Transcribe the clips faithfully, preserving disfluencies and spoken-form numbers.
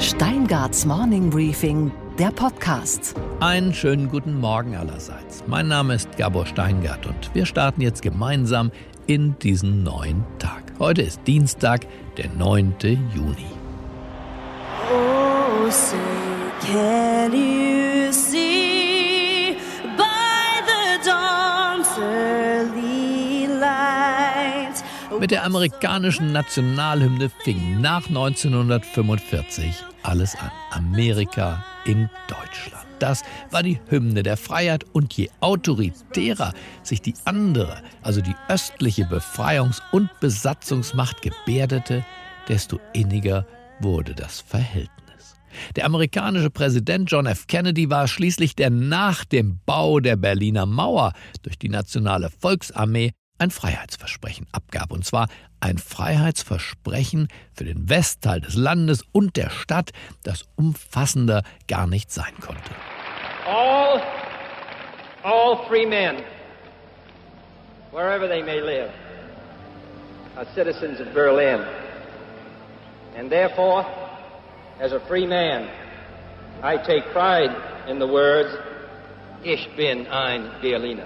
Steingarts Morning Briefing, der Podcast. Einen schönen guten Morgen allerseits. Mein Name ist Gabor Steingart und wir starten jetzt gemeinsam in diesen neuen Tag. Heute ist Dienstag, der neunte Juni. Oh, say can you see by the dawn's early light? Mit der amerikanischen Nationalhymne fing nach neunzehnhundertfünfundvierzig alles an. Amerika in Deutschland. Das war die Hymne der Freiheit und je autoritärer sich die andere, also die östliche Befreiungs- und Besatzungsmacht gebärdete, desto inniger wurde das Verhältnis. Der amerikanische Präsident John F. Kennedy war schließlich der nach dem Bau der Berliner Mauer durch die Nationale Volksarmee ein Freiheitsversprechen abgab. Und zwar ein Freiheitsversprechen für den Westteil des Landes und der Stadt, das umfassender gar nicht sein konnte. All, all free men, wherever they may live, are citizens of Berlin. And therefore, as a free man, I take pride in the words, Ich bin ein Berliner.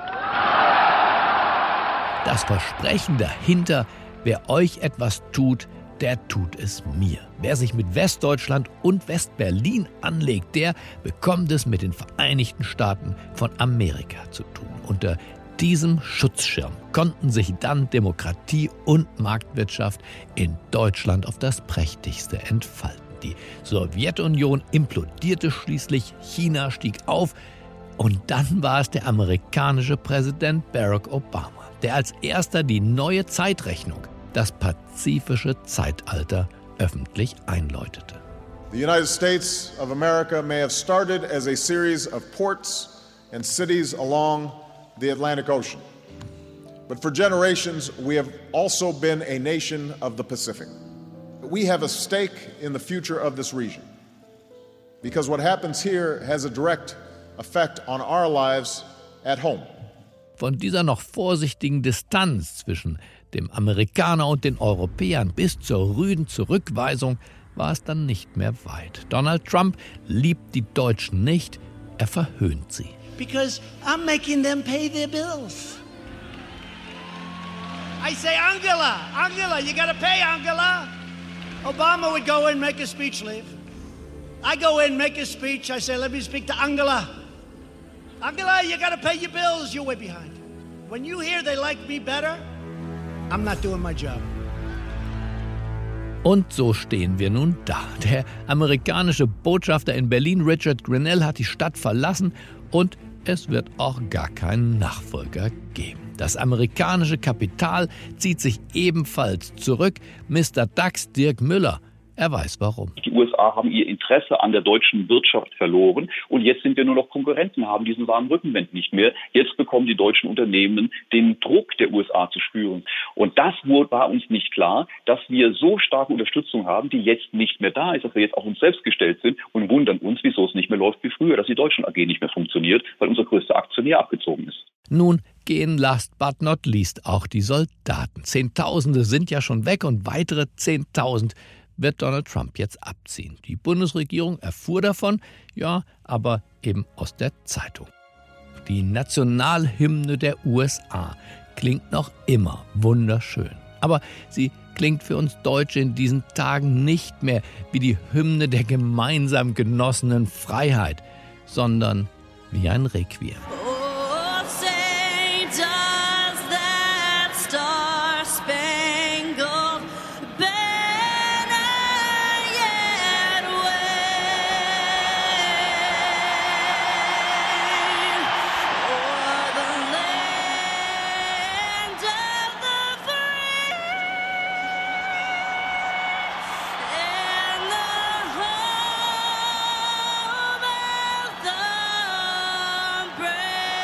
Das Versprechen dahinter, wer euch etwas tut, der tut es mir. Wer sich mit Westdeutschland und Westberlin anlegt, der bekommt es mit den Vereinigten Staaten von Amerika zu tun. Unter diesem Schutzschirm konnten sich dann Demokratie und Marktwirtschaft in Deutschland auf das Prächtigste entfalten. Die Sowjetunion implodierte schließlich, China stieg auf und dann war es der amerikanische Präsident Barack Obama, der als erster die neue Zeitrechnung, das pazifische Zeitalter, öffentlich einläutete. The United States of America may have started as a series of ports and cities along the Atlantic Ocean. But for generations, we have also been a nation of the Pacific. We have a stake in the future of this region, because what happens here has a direct effect on our lives at home. Von dieser noch vorsichtigen Distanz zwischen dem Amerikaner und den Europäern bis zur rüden Zurückweisung war es dann nicht mehr weit. Donald Trump liebt die Deutschen nicht, er verhöhnt sie. Because I'm making them pay their bills. I say, Angela, Angela, you gotta pay, Angela. Obama would go in, make a speech, leave. I go in, make a speech, I say, let me speak to Angela. Angela, you gotta pay your bills, you're way behind. When you hear they like me better, I'm not doing my job. Und so stehen wir nun da. Der amerikanische Botschafter in Berlin, Richard Grenell, hat die Stadt verlassen und es wird auch gar keinen Nachfolger geben. Das amerikanische Kapital zieht sich ebenfalls zurück. Mister DAX, Dirk Müller, er weiß warum. Die U S A haben ihr Interesse an der deutschen Wirtschaft verloren und jetzt sind wir nur noch Konkurrenten, haben diesen wahren Rückenwind nicht mehr. Jetzt bekommen die deutschen Unternehmen den Druck der U S A zu spüren. Und das war uns nicht klar, dass wir so starke Unterstützung haben, die jetzt nicht mehr da ist, dass wir jetzt auf uns selbst gestellt sind und wundern uns, wieso es nicht mehr läuft wie früher, dass die Deutschen A G nicht mehr funktioniert, weil unser größter Aktionär abgezogen ist. Nun gehen last but not least auch die Soldaten. Zehntausende sind ja schon weg und weitere Zehntausend wird Donald Trump jetzt abziehen. Die Bundesregierung erfuhr davon, ja, aber eben aus der Zeitung. Die Nationalhymne der U S A klingt noch immer wunderschön. Aber sie klingt für uns Deutsche in diesen Tagen nicht mehr wie die Hymne der gemeinsam genossenen Freiheit, sondern wie ein Requiem. Oh, say does that star-spangled banner yet wave o'er the land of the free and the home of the brave.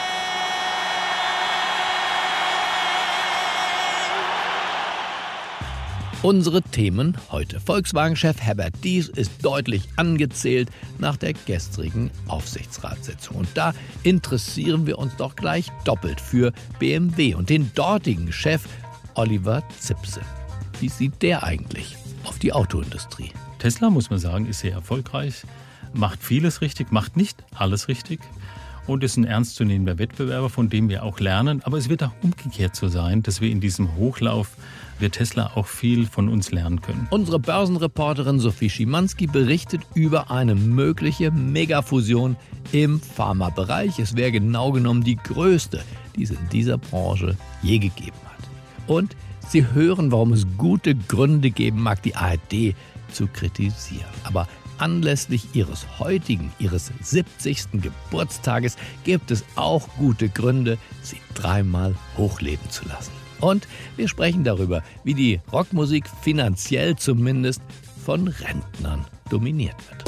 Unsere Themen heute. Volkswagen-Chef Herbert Dies ist deutlich angezählt nach der gestrigen Aufsichtsratssitzung. Und da interessieren wir uns doch gleich doppelt für B M W und den dortigen Chef Oliver Zipse. Wie sieht der eigentlich auf die Autoindustrie? Tesla, muss man sagen, ist sehr erfolgreich, macht vieles richtig, macht nicht alles richtig und ist ein ernstzunehmender Wettbewerber, von dem wir auch lernen. Aber es wird auch umgekehrt so sein, dass wir in diesem Hochlauf wird Tesla auch viel von uns lernen können. Unsere Börsenreporterin Sophie Schimanski berichtet über eine mögliche Megafusion im Pharmabereich. Es wäre genau genommen die größte, die es in dieser Branche je gegeben hat. Und Sie hören, warum es gute Gründe geben mag, die A R D zu kritisieren. Aber anlässlich Ihres heutigen, Ihres siebzigsten Geburtstages gibt es auch gute Gründe, Sie dreimal hochleben zu lassen. Und wir sprechen darüber, wie die Rockmusik finanziell zumindest von Rentnern dominiert wird.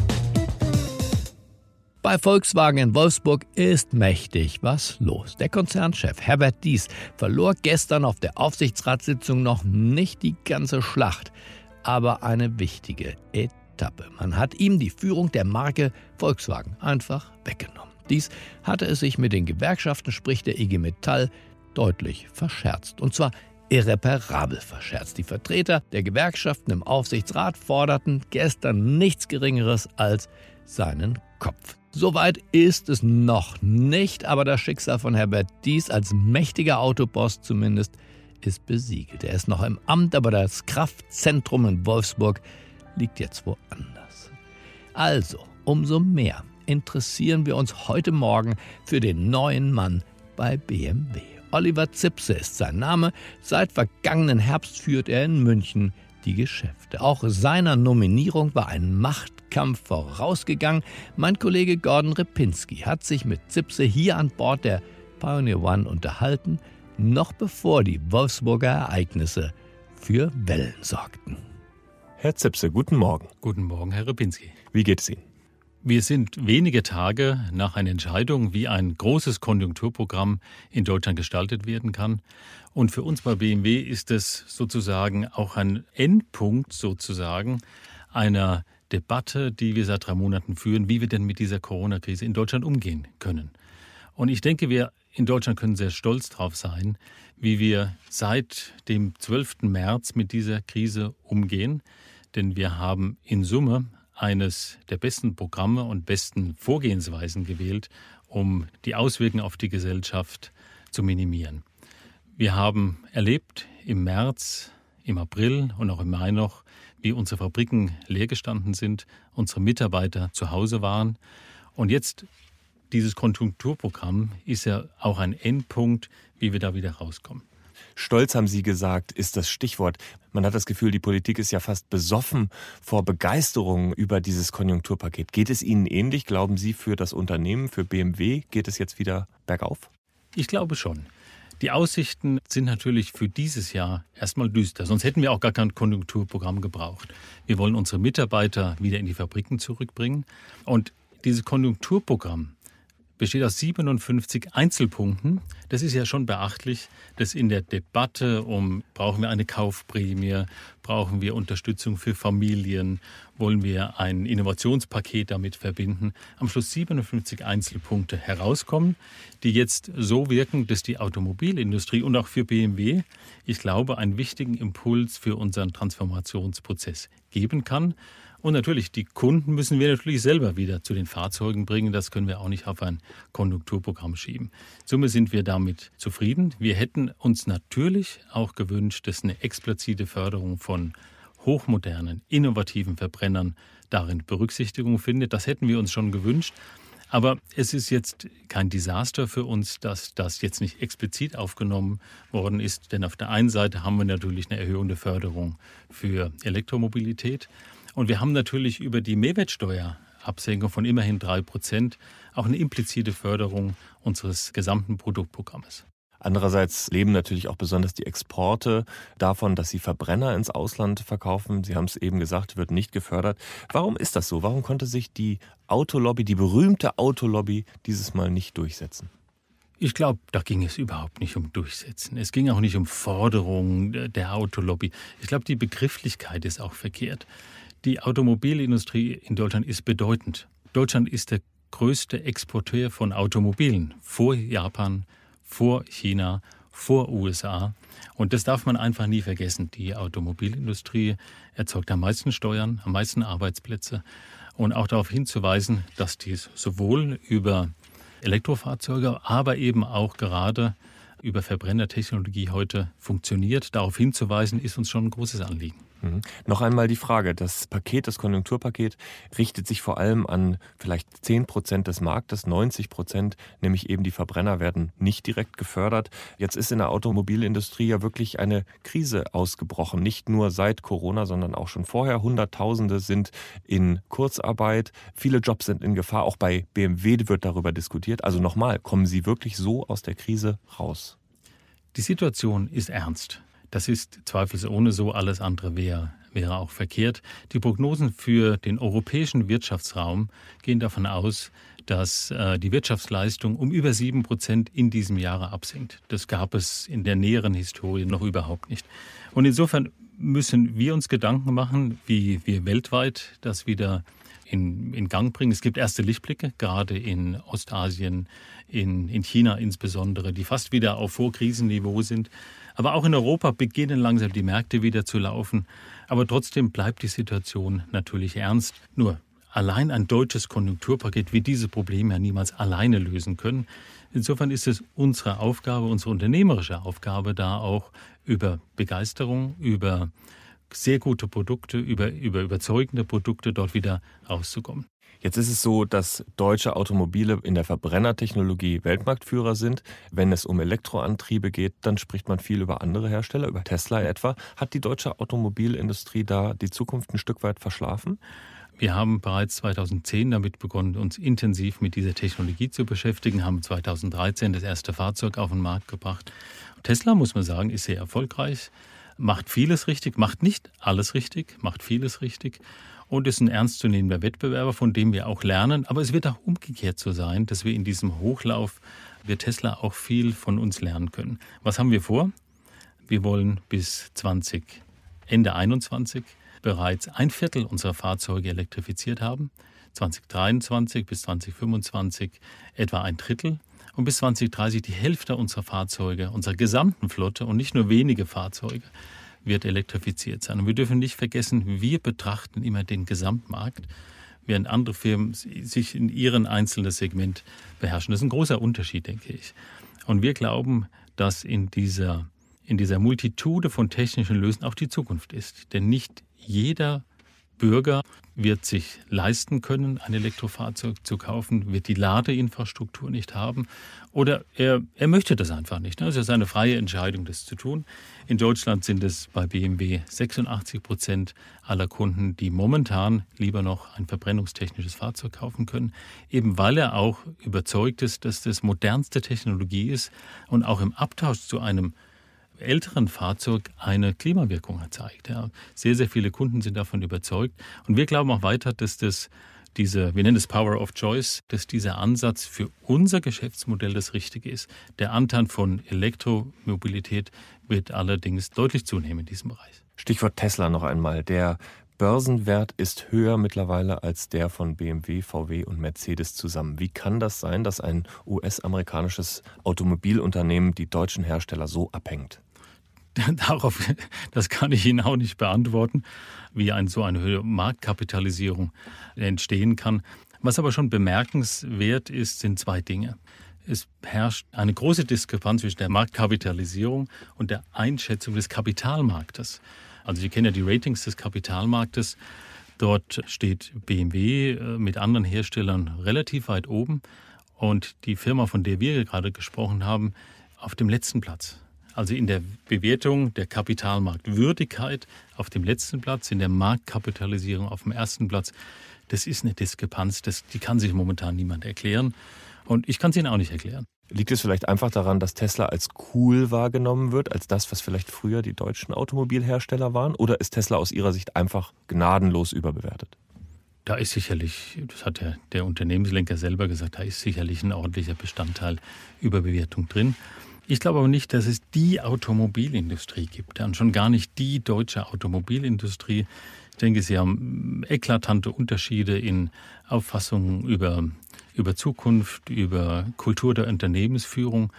Bei Volkswagen in Wolfsburg ist mächtig was los. Der Konzernchef Herbert Diess verlor gestern auf der Aufsichtsratssitzung noch nicht die ganze Schlacht, aber eine wichtige Etappe. Man hat ihm die Führung der Marke Volkswagen einfach weggenommen. Dies hatte es sich mit den Gewerkschaften, sprich der I G Metall, deutlich verscherzt. Und zwar irreparabel verscherzt. Die Vertreter der Gewerkschaften im Aufsichtsrat forderten gestern nichts Geringeres als seinen Kopf. Soweit ist es noch nicht, aber das Schicksal von Herbert Diess als mächtiger Autoboss zumindest ist besiegelt. Er ist noch im Amt, aber das Kraftzentrum in Wolfsburg liegt jetzt woanders. Also, umso mehr interessieren wir uns heute Morgen für den neuen Mann bei B M W. Oliver Zipse ist sein Name. Seit vergangenen Herbst führt er in München die Geschäfte. Auch seiner Nominierung war ein Machtkampf vorausgegangen. Mein Kollege Gordon Repinski hat sich mit Zipse hier an Bord der Pioneer One unterhalten, noch bevor die Wolfsburger Ereignisse für Wellen sorgten. Herr Zipse, guten Morgen. Guten Morgen, Herr Repinski. Wie geht es Ihnen? Wir sind wenige Tage nach einer Entscheidung, wie ein großes Konjunkturprogramm in Deutschland gestaltet werden kann. Und für uns bei B M W ist es sozusagen auch ein Endpunkt sozusagen einer Debatte, die wir seit drei Monaten führen, wie wir denn mit dieser Corona-Krise in Deutschland umgehen können. Und ich denke, wir in Deutschland können sehr stolz drauf sein, wie wir seit dem zwölften März mit dieser Krise umgehen. Denn wir haben in Summe eines der besten Programme und besten Vorgehensweisen gewählt, um die Auswirkungen auf die Gesellschaft zu minimieren. Wir haben erlebt im März, im April und auch im Mai noch, wie unsere Fabriken leergestanden sind, unsere Mitarbeiter zu Hause waren. Und jetzt dieses Konjunkturprogramm ist ja auch ein Endpunkt, wie wir da wieder rauskommen. Stolz, haben Sie gesagt, ist das Stichwort. Man hat das Gefühl, die Politik ist ja fast besoffen vor Begeisterung über dieses Konjunkturpaket. Geht es Ihnen ähnlich? Glauben Sie, für das Unternehmen, für B M W, geht es jetzt wieder bergauf? Ich glaube schon. Die Aussichten sind natürlich für dieses Jahr erstmal düster. Sonst hätten wir auch gar kein Konjunkturprogramm gebraucht. Wir wollen unsere Mitarbeiter wieder in die Fabriken zurückbringen. Und dieses Konjunkturprogramm besteht aus siebenundfünfzig Einzelpunkten. Das ist ja schon beachtlich, dass in der Debatte um, brauchen wir eine Kaufprämie, brauchen wir Unterstützung für Familien, wollen wir ein Innovationspaket damit verbinden, am Schluss siebenundfünfzig Einzelpunkte herauskommen, die jetzt so wirken, dass die Automobilindustrie und auch für B M W, ich glaube, einen wichtigen Impuls für unseren Transformationsprozess geben kann. Und natürlich, die Kunden müssen wir natürlich selber wieder zu den Fahrzeugen bringen. Das können wir auch nicht auf ein Konjunkturprogramm schieben. In Summe sind wir damit zufrieden. Wir hätten uns natürlich auch gewünscht, dass eine explizite Förderung von hochmodernen, innovativen Verbrennern darin Berücksichtigung findet. Das hätten wir uns schon gewünscht. Aber es ist jetzt kein Desaster für uns, dass das jetzt nicht explizit aufgenommen worden ist. Denn auf der einen Seite haben wir natürlich eine Erhöhung der Förderung für Elektromobilität. Und wir haben natürlich über die Mehrwertsteuerabsenkung von immerhin drei Prozent auch eine implizite Förderung unseres gesamten Produktprogrammes. Andererseits leben natürlich auch besonders die Exporte davon, dass sie Verbrenner ins Ausland verkaufen. Sie haben es eben gesagt, wird nicht gefördert. Warum ist das so? Warum konnte sich die Autolobby, die berühmte Autolobby, dieses Mal nicht durchsetzen? Ich glaube, da ging es überhaupt nicht um Durchsetzen. Es ging auch nicht um Forderungen der Autolobby. Ich glaube, die Begrifflichkeit ist auch verkehrt. Die Automobilindustrie in Deutschland ist bedeutend. Deutschland ist der größte Exporteur von Automobilen vor Japan, vor China, vor U S A. Und das darf man einfach nie vergessen. Die Automobilindustrie erzeugt am meisten Steuern, am meisten Arbeitsplätze. Und auch darauf hinzuweisen, dass dies sowohl über Elektrofahrzeuge, aber eben auch gerade über Verbrennertechnologie heute funktioniert. Darauf hinzuweisen, ist uns schon ein großes Anliegen. Mhm. Noch einmal die Frage, das Paket, das Konjunkturpaket richtet sich vor allem an vielleicht zehn Prozent des Marktes, neunzig Prozent, nämlich eben die Verbrenner werden nicht direkt gefördert. Jetzt ist in der Automobilindustrie ja wirklich eine Krise ausgebrochen, nicht nur seit Corona, sondern auch schon vorher. Hunderttausende sind in Kurzarbeit, viele Jobs sind in Gefahr, auch bei B M W wird darüber diskutiert. Also nochmal, kommen Sie wirklich so aus der Krise raus? Die Situation ist ernst. Das ist zweifelsohne so, alles andere wäre, wäre auch verkehrt. Die Prognosen für den europäischen Wirtschaftsraum gehen davon aus, dass äh, die Wirtschaftsleistung um über sieben Prozent in diesem Jahre absinkt. Das gab es in der näheren Historie noch überhaupt nicht. Und insofern müssen wir uns Gedanken machen, wie wir weltweit das wieder in, in Gang bringen. Es gibt erste Lichtblicke, gerade in Ostasien, in, in China insbesondere, die fast wieder auf Vorkrisenniveau sind. Aber auch in Europa beginnen langsam die Märkte wieder zu laufen. Aber trotzdem bleibt die Situation natürlich ernst. Nur allein ein deutsches Konjunkturpaket wird diese Probleme ja niemals alleine lösen können. Insofern ist es unsere Aufgabe, unsere unternehmerische Aufgabe, da auch über Begeisterung, über sehr gute Produkte, über, über überzeugende Produkte dort wieder rauszukommen. Jetzt ist es so, dass deutsche Automobile in der Verbrennertechnologie Weltmarktführer sind. Wenn es um Elektroantriebe geht, dann spricht man viel über andere Hersteller, über Tesla etwa. Hat die deutsche Automobilindustrie da die Zukunft ein Stück weit verschlafen? Wir haben bereits zweitausendzehn damit begonnen, uns intensiv mit dieser Technologie zu beschäftigen, haben zweitausenddreizehn das erste Fahrzeug auf den Markt gebracht. Tesla, muss man sagen, ist sehr erfolgreich, macht vieles richtig, macht nicht alles richtig, macht vieles richtig. Und ist ein ernstzunehmender Wettbewerber, von dem wir auch lernen. Aber es wird auch umgekehrt so sein, dass wir in diesem Hochlauf, wird Tesla auch viel von uns lernen können. Was haben wir vor? Wir wollen bis zwanzig, Ende einundzwanzig bereits ein Viertel unserer Fahrzeuge elektrifiziert haben. zwanzig dreiundzwanzig bis zwanzig fünfundzwanzig etwa ein Drittel. Und bis zwanzig dreißig die Hälfte unserer Fahrzeuge, unserer gesamten Flotte und nicht nur wenige Fahrzeuge, wird elektrifiziert sein. Und wir dürfen nicht vergessen, wir betrachten immer den Gesamtmarkt, während andere Firmen sich in ihrem einzelnen Segment beherrschen. Das ist ein großer Unterschied, denke ich. Und wir glauben, dass in dieser, in dieser Multitude von technischen Lösungen auch die Zukunft ist. Denn nicht jeder Bürger wird sich leisten können, ein Elektrofahrzeug zu kaufen, wird die Ladeinfrastruktur nicht haben oder er, er möchte das einfach nicht. Es ist eine freie Entscheidung, das zu tun. In Deutschland sind es bei B M W sechsundachtzig Prozent aller Kunden, die momentan lieber noch ein verbrennungstechnisches Fahrzeug kaufen können, eben weil er auch überzeugt ist, dass das modernste Technologie ist und auch im Abtausch zu einem älteren Fahrzeug eine Klimawirkung zeigt. Ja. Sehr, sehr viele Kunden sind davon überzeugt. Und wir glauben auch weiter, dass das diese, wir nennen es Power of Choice, dass dieser Ansatz für unser Geschäftsmodell das Richtige ist. Der Anteil von Elektromobilität wird allerdings deutlich zunehmen in diesem Bereich. Stichwort Tesla noch einmal. Der Börsenwert ist höher mittlerweile als der von B M W, V W und Mercedes zusammen. Wie kann das sein, dass ein U S-amerikanisches Automobilunternehmen die deutschen Hersteller so abhängt? Darauf, das kann ich Ihnen auch nicht beantworten, wie ein, so eine höhere Marktkapitalisierung entstehen kann. Was aber schon bemerkenswert ist, sind zwei Dinge. Es herrscht eine große Diskrepanz zwischen der Marktkapitalisierung und der Einschätzung des Kapitalmarktes. Also Sie kennen ja die Ratings des Kapitalmarktes. Dort steht B M W mit anderen Herstellern relativ weit oben und die Firma, von der wir gerade gesprochen haben, auf dem letzten Platz. Also in der Bewertung der Kapitalmarktwürdigkeit auf dem letzten Platz, in der Marktkapitalisierung auf dem ersten Platz. Das ist eine Diskrepanz, das, die kann sich momentan niemand erklären. Und ich kann es Ihnen auch nicht erklären. Liegt es vielleicht einfach daran, dass Tesla als cool wahrgenommen wird, als das, was vielleicht früher die deutschen Automobilhersteller waren? Oder ist Tesla aus Ihrer Sicht einfach gnadenlos überbewertet? Da ist sicherlich, das hat der, der Unternehmenslenker selber gesagt, da ist sicherlich ein ordentlicher Bestandteil Überbewertung drin. Ich glaube aber nicht, dass es die Automobilindustrie gibt und schon gar nicht die deutsche Automobilindustrie. Ich denke, Sie haben eklatante Unterschiede in Auffassungen über, über Zukunft, über Kultur der Unternehmensführung.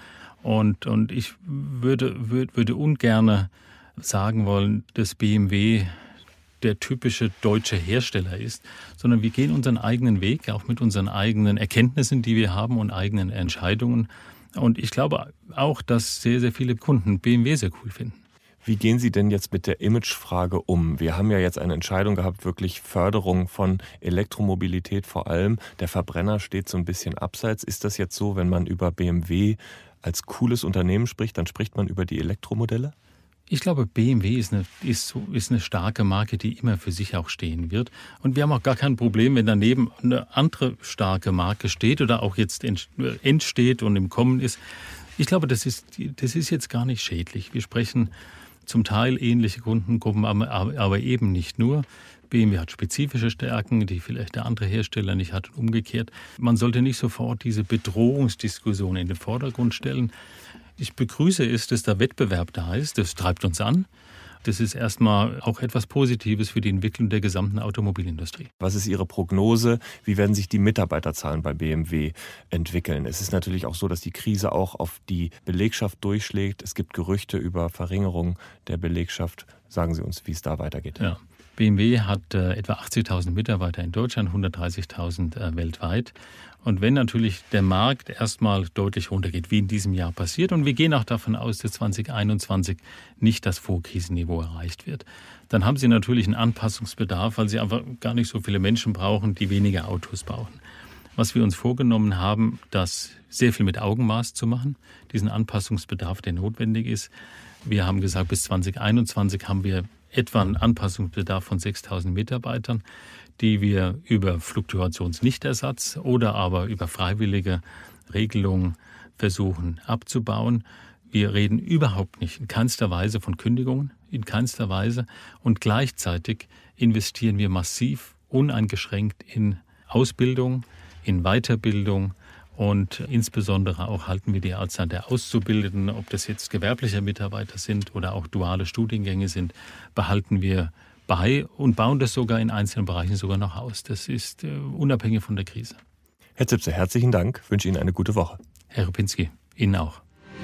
Und, und ich würde, würde, würde ungern sagen wollen, dass B M W der typische deutsche Hersteller ist, sondern wir gehen unseren eigenen Weg, auch mit unseren eigenen Erkenntnissen, die wir haben und eigenen Entscheidungen. Und ich glaube auch, dass sehr, sehr viele Kunden B M W sehr cool finden. Wie gehen Sie denn jetzt mit der Imagefrage um? Wir haben ja jetzt eine Entscheidung gehabt, wirklich Förderung von Elektromobilität vor allem. Der Verbrenner steht so ein bisschen abseits. Ist das jetzt so, wenn man über B M W als cooles Unternehmen spricht, dann spricht man über die Elektromodelle? Ich glaube, B M W ist eine, ist, so, ist eine starke Marke, die immer für sich auch stehen wird. Und wir haben auch gar kein Problem, wenn daneben eine andere starke Marke steht oder auch jetzt entsteht und im Kommen ist. Ich glaube, das ist, das ist jetzt gar nicht schädlich. Wir sprechen zum Teil ähnliche Kundengruppen, aber, aber eben nicht nur. B M W hat spezifische Stärken, die vielleicht der andere Hersteller nicht hat und umgekehrt. Man sollte nicht sofort diese Bedrohungsdiskussion in den Vordergrund stellen. Ich begrüße es, dass der Wettbewerb da ist. Das treibt uns an. Das ist erstmal auch etwas Positives für die Entwicklung der gesamten Automobilindustrie. Was ist Ihre Prognose? Wie werden sich die Mitarbeiterzahlen bei B M W entwickeln? Es ist natürlich auch so, dass die Krise auch auf die Belegschaft durchschlägt. Es gibt Gerüchte über Verringerung der Belegschaft. Sagen Sie uns, wie es da weitergeht. Ja. B M W hat äh, etwa achtzigtausend Mitarbeiter in Deutschland, hundertdreißigtausend äh, weltweit. Und wenn natürlich der Markt erstmal deutlich runtergeht, wie in diesem Jahr passiert, und wir gehen auch davon aus, dass zwanzig einundzwanzig nicht das Vorkrisenniveau erreicht wird, dann haben Sie natürlich einen Anpassungsbedarf, weil Sie einfach gar nicht so viele Menschen brauchen, die weniger Autos bauen. Was wir uns vorgenommen haben, das sehr viel mit Augenmaß zu machen, diesen Anpassungsbedarf, der notwendig ist. Wir haben gesagt, bis zwanzig einundzwanzig haben wir etwa einen Anpassungsbedarf von sechstausend Mitarbeitern, die wir über Fluktuationsnichtersatz oder aber über freiwillige Regelungen versuchen abzubauen. Wir reden überhaupt nicht in keinster Weise von Kündigungen, in keinster Weise. Und gleichzeitig investieren wir massiv, uneingeschränkt in Ausbildung, in Weiterbildung. Und insbesondere auch halten wir die Anzahl der Auszubildenden, ob das jetzt gewerbliche Mitarbeiter sind oder auch duale Studiengänge sind, behalten wir bei und bauen das sogar in einzelnen Bereichen sogar noch aus. Das ist äh, unabhängig von der Krise. Herr Zipse, herzlichen Dank. Ich wünsche Ihnen eine gute Woche. Herr Rupinski, Ihnen auch.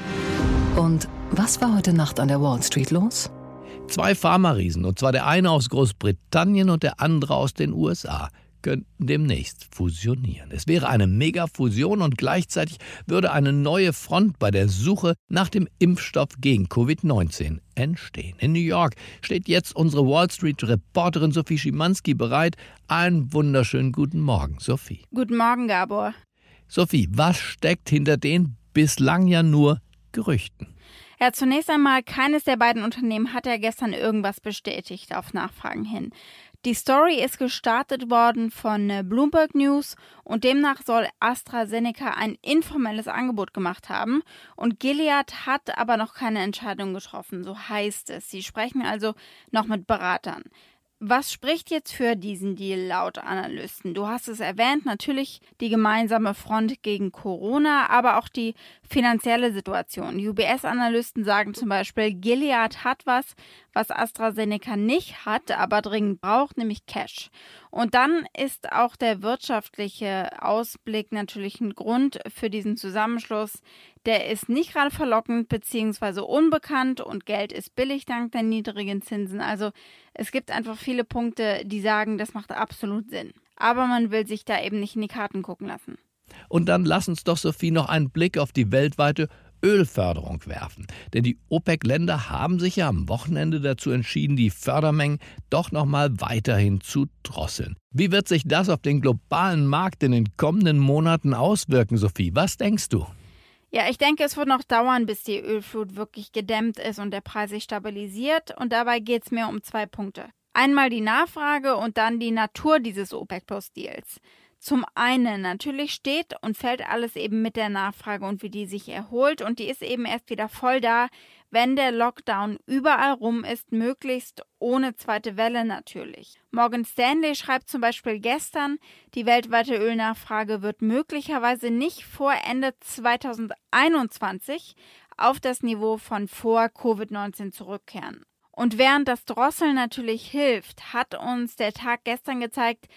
Und was war heute Nacht an der Wall Street los? Zwei Pharma-Riesen, und zwar der eine aus Großbritannien und der andere aus den U S A, könnten demnächst fusionieren. Es wäre eine Mega-Fusion und gleichzeitig würde eine neue Front bei der Suche nach dem Impfstoff gegen Covid neunzehn entstehen. In New York steht jetzt unsere Wall Street-Reporterin Sophie Schimanski bereit. Einen wunderschönen guten Morgen, Sophie. Guten Morgen, Gabor. Sophie, was steckt hinter den bislang ja nur Gerüchten? Ja, zunächst einmal, keines der beiden Unternehmen hat ja gestern irgendwas bestätigt auf Nachfragen hin. Die Story ist gestartet worden von Bloomberg News und demnach soll AstraZeneca ein informelles Angebot gemacht haben und Gilead hat aber noch keine Entscheidung getroffen, so heißt es. Sie sprechen also noch mit Beratern. Was spricht jetzt für diesen Deal laut Analysten? Du hast es erwähnt, natürlich die gemeinsame Front gegen Corona, aber auch die finanzielle Situation. U B S-Analysten sagen zum Beispiel, Gilead hat was, was AstraZeneca nicht hat, aber dringend braucht, nämlich Cash. Und dann ist auch der wirtschaftliche Ausblick natürlich ein Grund für diesen Zusammenschluss. Der ist nicht gerade verlockend bzw. unbekannt und Geld ist billig dank der niedrigen Zinsen. Also es gibt einfach viele Punkte, die sagen, das macht absolut Sinn. Aber man will sich da eben nicht in die Karten gucken lassen. Und dann lass uns doch, Sophie, noch einen Blick auf die weltweite Ölförderung werfen. Denn die OPEC-Länder haben sich ja am Wochenende dazu entschieden, die Fördermengen doch noch mal weiterhin zu drosseln. Wie wird sich das auf den globalen Markt in den kommenden Monaten auswirken, Sophie? Was denkst du? Ja, ich denke, es wird noch dauern, bis die Ölflut wirklich gedämmt ist und der Preis sich stabilisiert. Und dabei geht es mir um zwei Punkte. Einmal die Nachfrage und dann die Natur dieses OPEC-Plus-Deals. Zum einen, natürlich steht und fällt alles eben mit der Nachfrage und wie die sich erholt. Und die ist eben erst wieder voll da, wenn der Lockdown überall rum ist, möglichst ohne zweite Welle natürlich. Morgan Stanley schreibt zum Beispiel gestern, die weltweite Ölnachfrage wird möglicherweise nicht vor Ende zwanzig einundzwanzig auf das Niveau von vor Covid neunzehn zurückkehren. Und während das Drosseln natürlich hilft, hat uns der Tag gestern gezeigt,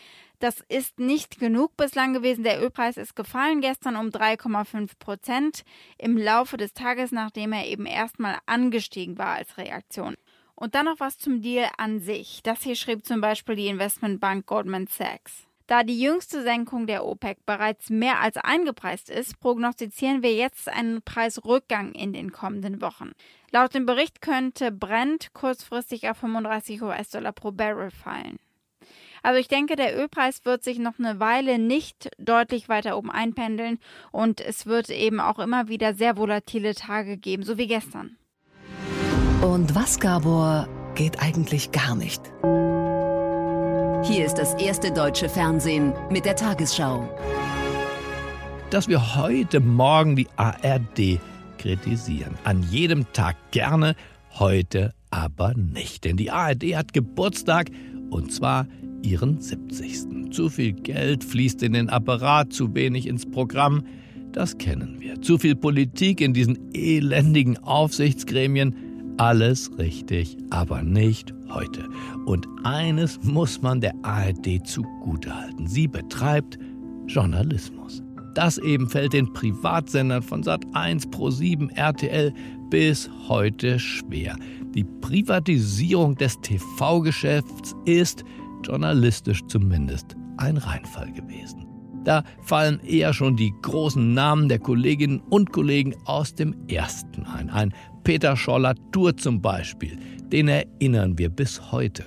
Das ist nicht genug bislang gewesen. Der Ölpreis ist gefallen gestern um drei Komma fünf Prozent im Laufe des Tages, nachdem er eben erstmal angestiegen war als Reaktion. Und dann noch was zum Deal an sich. Das hier schrieb zum Beispiel die Investmentbank Goldman Sachs. Da die jüngste Senkung der OPEC bereits mehr als eingepreist ist, prognostizieren wir jetzt einen Preisrückgang in den kommenden Wochen. Laut dem Bericht könnte Brent kurzfristig auf fünfunddreißig US-Dollar pro Barrel fallen. Also ich denke, der Ölpreis wird sich noch eine Weile nicht deutlich weiter oben einpendeln und es wird eben auch immer wieder sehr volatile Tage geben, so wie gestern. Und was, Gabor, geht eigentlich gar nicht? Hier ist das erste deutsche Fernsehen mit der Tagesschau. Dass wir heute Morgen die A R D kritisieren. An jedem Tag gerne, heute aber nicht. Denn die A R D hat Geburtstag und zwar ihren siebzigsten. Zu viel Geld fließt in den Apparat, zu wenig ins Programm. Das kennen wir. Zu viel Politik in diesen elendigen Aufsichtsgremien. Alles richtig, aber nicht heute. Und eines muss man der A R D zugutehalten. Sie betreibt Journalismus. Das eben fällt den Privatsendern von Sat eins, ProSieben, R T L bis heute schwer. Die Privatisierung des T V-Geschäfts ist, journalistisch zumindest, ein Reinfall gewesen. Da fallen eher schon die großen Namen der Kolleginnen und Kollegen aus dem ersten ein. Ein Peter Scholler-Tour zum Beispiel, den erinnern wir bis heute.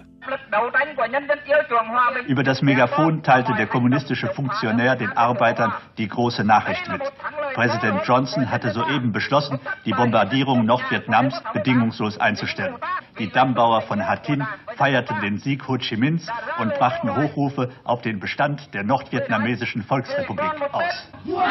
Über das Megafon teilte der kommunistische Funktionär den Arbeitern die große Nachricht mit. Präsident Johnson hatte soeben beschlossen, die Bombardierung Nordvietnams bedingungslos einzustellen. Die Dammbauer von Hattin feierten den Sieg Ho Chi Minhs und brachten Hochrufe auf den Bestand der nordvietnamesischen Volksrepublik aus.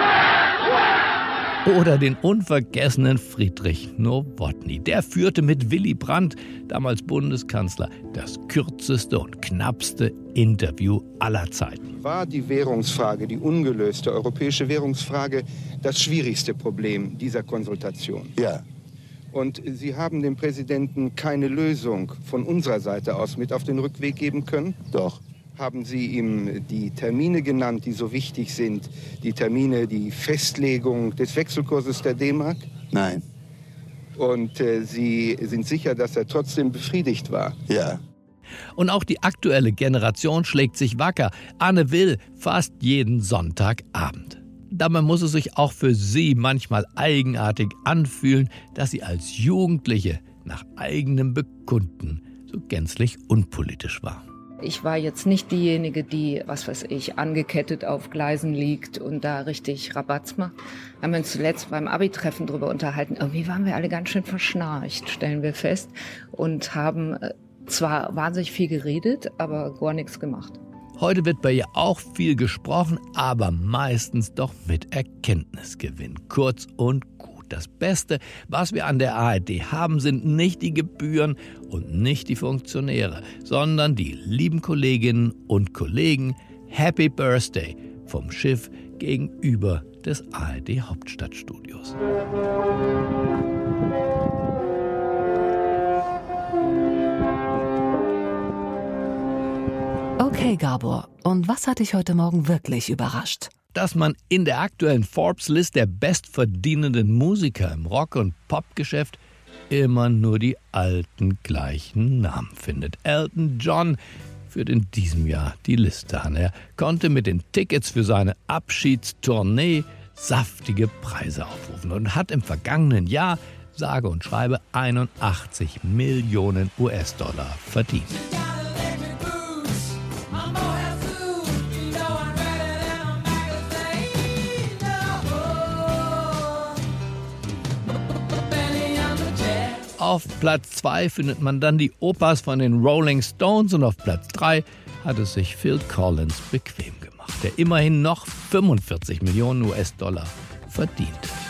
Oder den unvergessenen Friedrich Nowotny. Der führte mit Willy Brandt, damals Bundeskanzler, das kürzeste und knappste Interview aller Zeiten. War die Währungsfrage, die ungelöste europäische Währungsfrage, das schwierigste Problem dieser Konsultation? Ja. Und Sie haben dem Präsidenten keine Lösung von unserer Seite aus mit auf den Rückweg geben können? Doch. Haben Sie ihm die Termine genannt, die so wichtig sind? Die Termine, die Festlegung des Wechselkurses der D-Mark? Nein. Und äh, Sie sind sicher, dass er trotzdem befriedigt war? Ja. Und auch die aktuelle Generation schlägt sich wacker. Anne Will fast jeden Sonntagabend. Dabei muss es sich auch für sie manchmal eigenartig anfühlen, dass sie als Jugendliche nach eigenem Bekunden so gänzlich unpolitisch war. Ich war jetzt nicht diejenige, die, was weiß ich, angekettet auf Gleisen liegt und da richtig Rabatz macht. Wir haben uns zuletzt beim Abi-Treffen darüber unterhalten. Irgendwie waren wir alle ganz schön verschnarcht, stellen wir fest. Und haben zwar wahnsinnig viel geredet, aber gar nichts gemacht. Heute wird bei ihr auch viel gesprochen, aber meistens doch mit Erkenntnisgewinn. Kurz und gut. Das Beste, was wir an der A R D haben, sind nicht die Gebühren und nicht die Funktionäre, sondern die lieben Kolleginnen und Kollegen. Happy Birthday vom Schiff gegenüber des A R D Hauptstadtstudios. Okay, Gabor, und was hat dich heute Morgen wirklich überrascht? Dass man in der aktuellen Forbes-List der bestverdienenden Musiker im Rock- und Popgeschäft immer nur die alten gleichen Namen findet. Elton John führt in diesem Jahr die Liste an. Er konnte mit den Tickets für seine Abschiedstournee saftige Preise aufrufen und hat im vergangenen Jahr sage und schreibe einundachtzig Millionen U S-Dollar verdient. Auf Platz zwei findet man dann die Opas von den Rolling Stones und auf Platz drei hat es sich Phil Collins bequem gemacht, der immerhin noch fünfundvierzig Millionen U S-Dollar verdient.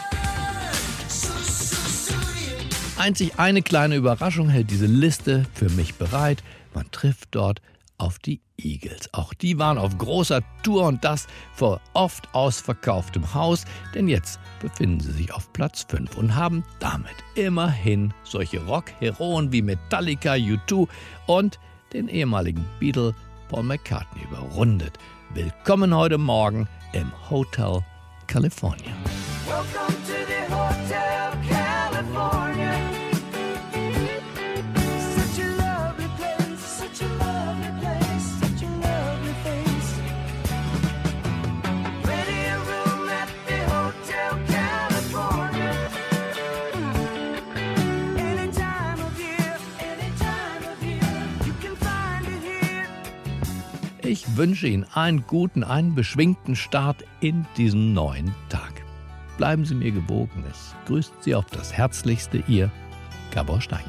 Einzig eine kleine Überraschung hält diese Liste für mich bereit. Man trifft dort auf die Eagles. Auch die waren auf großer Tour und das vor oft ausverkauftem Haus, denn jetzt befinden sie sich auf Platz fünf und haben damit immerhin solche Rock-Heroen wie Metallica, U zwei und den ehemaligen Beatle Paul McCartney überrundet. Willkommen heute Morgen im Hotel California. Welcome to the Hotel California. Such a lovely place, such a lovely place, such a lovely face. Ready a room at the Hotel California. Any time of year, any time of year, you can find it here. Ich wünsche Ihnen einen guten, einen beschwingten Start in diesen neuen Tag. Bleiben Sie mir gewogen. Es grüßt Sie auf das Herzlichste, Ihr Gabor Steingart.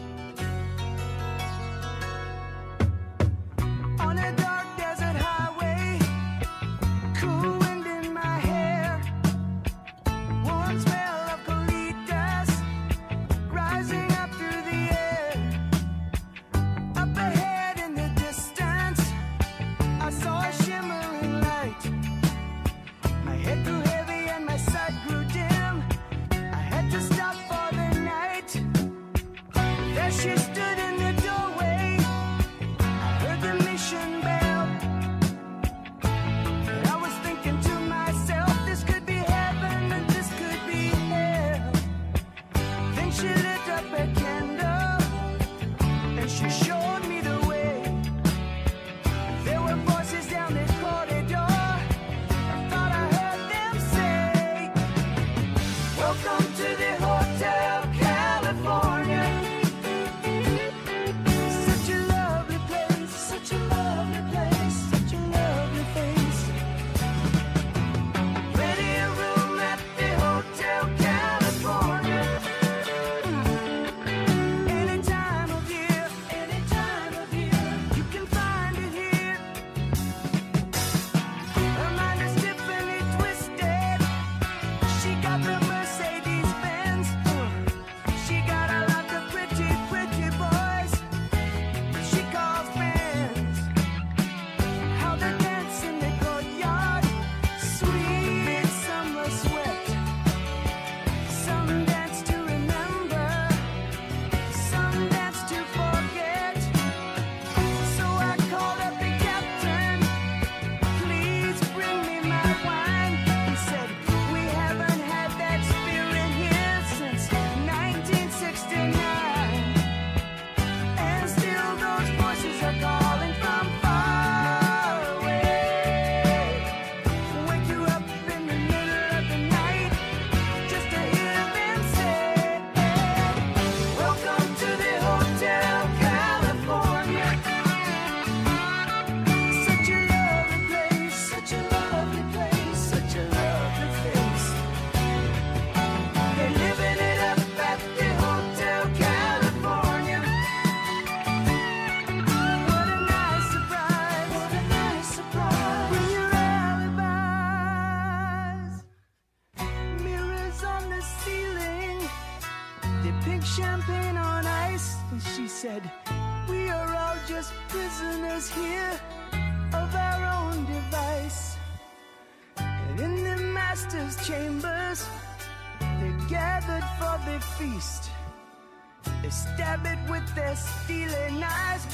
On a dark desert highway, cool wind in my hair, warm smell of colitas rising up through the air. Up ahead in the distance, I saw a shimmering light. My head grew heavy and my sight grew dim. I had to stop for the night. There she stood in the doorway. I heard the mission bell. And I was thinking to myself, this could be heaven and this could be hell. Then she lit up a candle and she showed me the way. There were voices down the corridor. I thought I heard them say, welcome to the Hotel California. Such a lovely place, such a lovely place, such a lovely face. Ready a room at the Hotel California. Any time of year, any time of year, you can find it here. Her mind is Tiffany twisted. She got the Mercedes Benz. She got a lot of pretty, pretty boys she calls friends. How they dance in the courtyard, sweet summer sweat. Some dance to remember, some dance to forget. So I called up the captain, please bring me my wine. He said, we haven't had that spirit here since nineteen sixty-nine. And still those voices are calling from far away. Wake you up in the middle of the night just to hear them say, welcome to the Hotel California. Such a lovely place, such a lovely place, such a lovely face. They're living it up at the Hotel California. What a nice surprise, what a nice surprise. Bring your alibis. Mirrors on the ceiling, the pink champagne on ice. And she said, we are all just prisoners here of our own device. And in the master's chambers, they're gathered for the feast. They stab it with their steely knives,